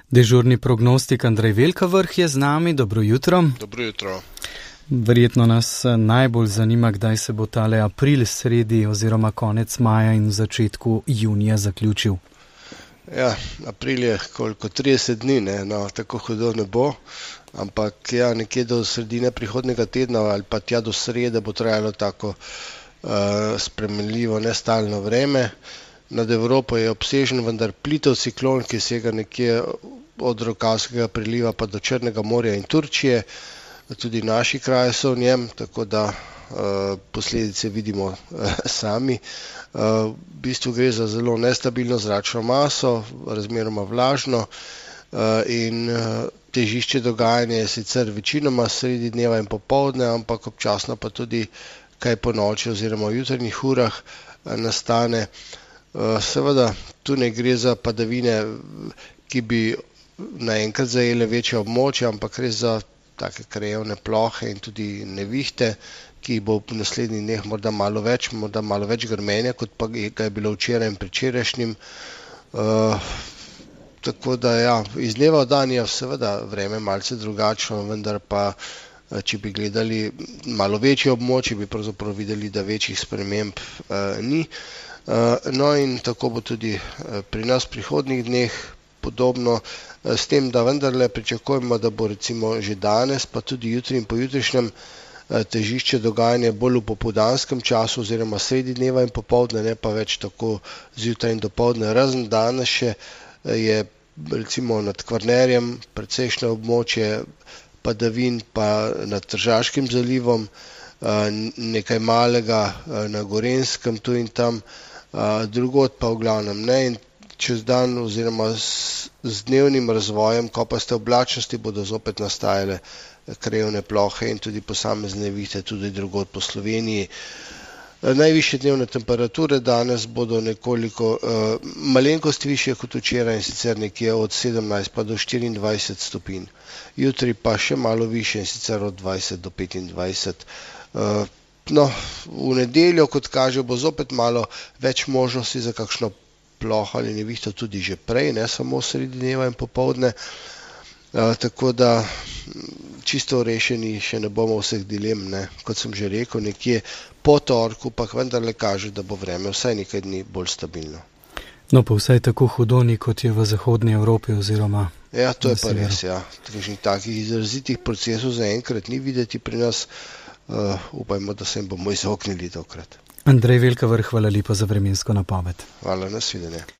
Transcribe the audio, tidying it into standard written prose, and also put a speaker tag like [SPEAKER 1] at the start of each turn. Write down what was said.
[SPEAKER 1] Dežurni prognostik Andrej Velkavrh je z nami. Dobro jutro.
[SPEAKER 2] Dobro jutro.
[SPEAKER 1] Verjetno nas najbolj zanima, kdaj se bo tale april sredi oziroma konec maja in v začetku junija zaključil.
[SPEAKER 2] Ja, april je koliko 30 dni, ne? No, tako hudo ne bo, ampak ja, nekje do sredine prihodnega tedna ali pa tja do srede bo trajalo tako spremenljivo, nestalno vreme. Nad Evropo je obsežen, vendar plitev ciklon, ki sega nekje od Rokavskega priliva pa do Črnega morja in Turčije. Tudi naši kraji so v njem, tako da posledice vidimo sami. V bistvu gre za zelo nestabilno zračno maso, razmeroma vlažno in težišče dogajanja je sicer večinoma sredi dneva in popoldne, ampak občasno pa tudi kaj ponoči oziroma v jutranjih urah nastane. Seveda, tu ne gre za padavine, ki bi naenkrat zajele večje območje, ampak res za take krajevne plohe in tudi nevihte, ki bo v naslednjih dneh morda malo več grmenja, kot pa ga je bilo včeraj in predvčerajšnjim. Tako da ja, iz dneva v dan je seveda vreme malce drugačno, vendar pa, če bi gledali malo večje območje, bi pravzaprav videli, da večjih sprememb ni. No in tako bo tudi pri nas v prihodnjih dneh podobno, s tem, da vendarle pričakujemo, da bo recimo že danes, pa tudi jutri in pojutrišnjem težišče dogajanja bolj v popoldanskem času oziroma sredi dneva in popoldne, ne pa več tako zjutraj in dopoldne. Razen danes še je recimo nad Kvarnerjem precejšnje območje padavin, pa nad Tržaškim zalivom, nekaj malega na Gorenjskem tu in tam, drugod pa v glavnem ne. In čez dan oziroma z dnevnim razvojem kopaste oblačnosti bodo zopet nastajale krajevne plohe in tudi posamezne nevihte tudi drugod po Sloveniji. Najvišje dnevne temperature danes bodo nekoliko malenkost višje kot včeraj, in sicer nekje od 17 pa do 24 stopinj. Jutri pa še malo višje, in sicer od 20 do 25. No, v nedeljo, kot kaže, bo zopet malo več možnosti za kakšno ploho ali nevihto tudi že prej, ne samo sredi dneva in popoldne. Tako da čisto rešeni še ne bomo vseh dilem, ne. Kot sem že rekel, nekje po torku pa vendarle kaže, da bo vreme vsaj nekaj dni bolj stabilno.
[SPEAKER 1] No, pa vsaj tako hudo ni, kot je v zahodni Evropi oziroma...
[SPEAKER 2] Ja, to je pa res, ja. Takih izrazitih procesov zaenkrat ni videti pri nas. Upajmo, da se jim bomo izognili tokrat.
[SPEAKER 1] Andrej Velkavrh, hvala lepa za vremensko napoved.
[SPEAKER 2] Hvala, nasvidenje.